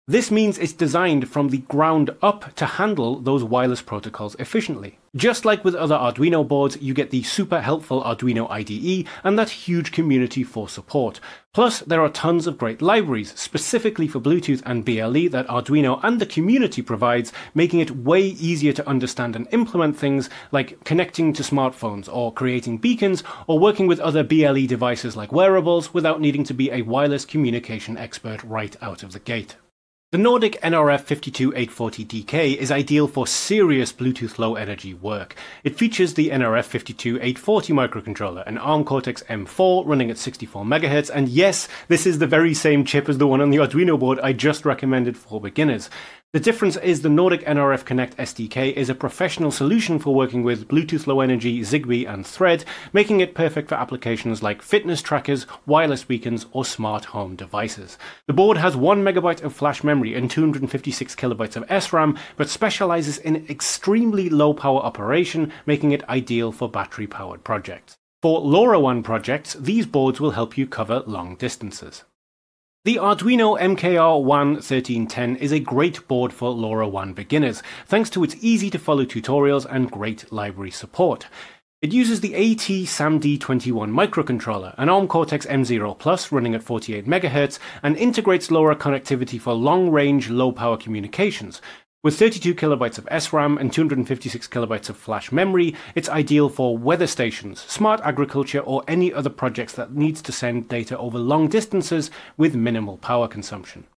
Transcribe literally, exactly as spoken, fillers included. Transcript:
This means it's designed from the ground up to handle those wireless protocols efficiently. Just like with other Arduino boards, you get the super helpful Arduino I D E and that huge community for support. Plus, there are tons of great libraries specifically for Bluetooth and B L E that Arduino and the community provides, making it way easier to understand and implement things like connecting to smartphones or creating beacons or working with other B L E devices like wearables without needing to be a wireless communication expert right out of the gate. The Nordic N R F five two eight forty D K is ideal for serious Bluetooth Low Energy work. It features the N R F five two eight forty microcontroller, an ARM Cortex M four running at sixty-four megahertz, and yes, this is the very same chip as the one on the Arduino board I just recommended for beginners. The difference is the Nordic N R F Connect S D K is a professional solution for working with Bluetooth Low Energy, Zigbee and Thread, making it perfect for applications like fitness trackers, wireless beacons or smart home devices. The board has one megabyte of flash memory and two hundred fifty-six kilobytes of S RAM, but specializes in extremely low power operation, making it ideal for battery powered projects. For LoRaWAN projects, these boards will help you cover long distances. The Arduino M K R WAN thirteen ten is a great board for LoRaWAN beginners, thanks to its easy-to-follow tutorials and great library support. It uses the A T S A M D twenty-one microcontroller, an ARM Cortex M zero Plus running at forty-eight megahertz, and integrates LoRa connectivity for long-range, low-power communications. With thirty-two kilobytes of S RAM and two hundred fifty-six kilobytes of flash memory, it's ideal for weather stations, smart agriculture, or any other projects that needs to send data over long distances with minimal power consumption.